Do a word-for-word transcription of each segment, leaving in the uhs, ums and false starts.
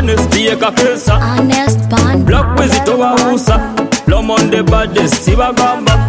Honesty ekakesa Honest bond. Block with it over usa Plum on the baddest Sibagamba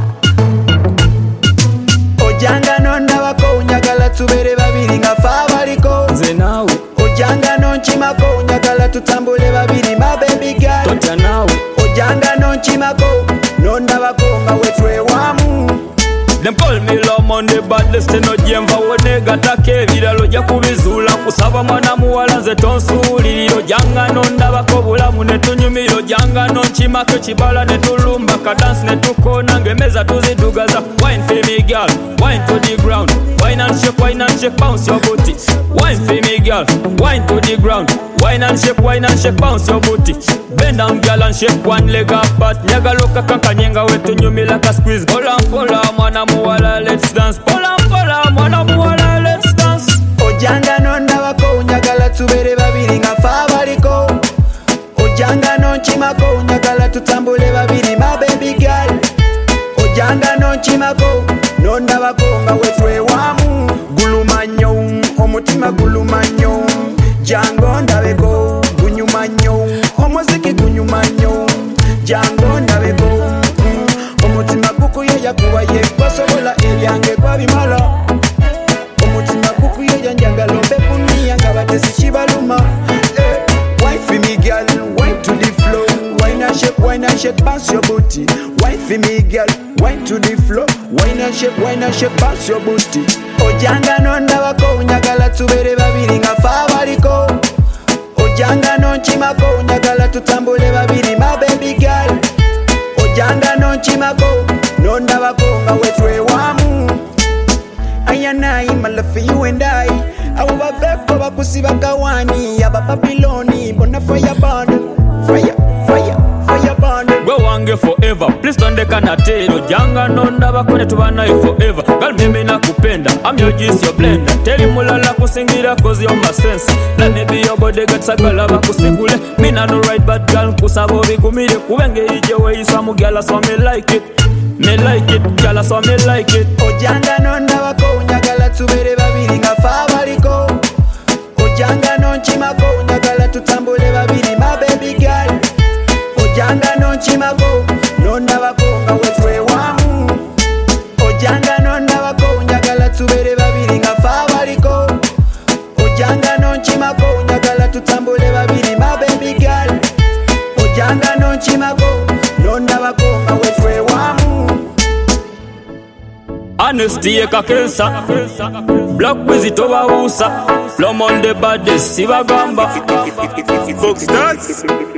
Ojanga nondabako unyagala tubere babiri nga fa baliko Nze naawe Ojanga nonchimako unyagala tutambule babiri my baby girl Totya naawe Ojanga nonchimako nondabako nga wetwe wamu Them call me Lom on the baddest eno jemva wonega take ebiralo ja kubizula kusaba mwana muwala nze tonsuuliriro janga nondabako bulamu ne tunyumiro janga nonchimako ekibala ne tulumba kadansi ne tukona ng'emeza tuzidugaza wine for me girl wine to the ground wine and shake wine and shake bounce your booty wine for me girl wine to the ground wine and shake wine and shake bounce your booty bend down girl and shake one leg apart nyagaloka kankanyenga wetunyumila ka squeeze pola pola mwana muwala let's dance pola pola mwana muwala let's dance Ojanga nondabako unyagala tubere babiri nga fa baliko Ojanga nonchimako unyagala tutambule babiri my baby girl Ojanga nonchimako nondabako nga wetwe wamu Gulumanyo omutima gulumanyo Jango ndabeko gunyumanyo omuziki gunyumanyo Jango ndabeko mm, omutima gukuyeya kuba yekwasobola ebyange kwabimala Omutima gukuyeya njagala ombe kunia nga batesi kibaluma eh, wine for me girl wine to the floor wine and shake wine and shake bounce your booty wine for me girl wine to the floor wine and shake wine and shake bounce your booty Ojanga nondabako unyagala tubere babiri nga fa baliko Ojanga nonchimako unyagala tutambule babiri my baby girl Ojanga nonchimako nondabako nga wetwe wamu Ayanai my love for you and I Abo baveko bakusiba kawani Aba Babyloni bona fire burn Fire, fire, fire burn Gwe wange forever please tondeka natero janga nondabako ne tubanayo forever girl mimi nakupenda I'm your juice your blender teri mulala kusingira cause you're my sense let me be your bodyguard sagala bakusigule me na no right bad girl kusabo bikumire kubenge ije we isamu girl so me like it me like it girl so me like it Ojanga nondabako unyagala tubere babiri nga fa baliko Ojanga nonchimako unyagala tutambule babiri my baby girl Ojanga nonchimako nondabako nga wetwe wamu Ojanga nondabako unyagala tubere babiri nga fa baliko Ojanga nonchimako unyagala tutambule babiri my baby girl Ojanga nonchimako nondabako nga wetwe wamu Honesty ekakesa Block with it over usa Plum on the baddest Sibagamba Fox Dance.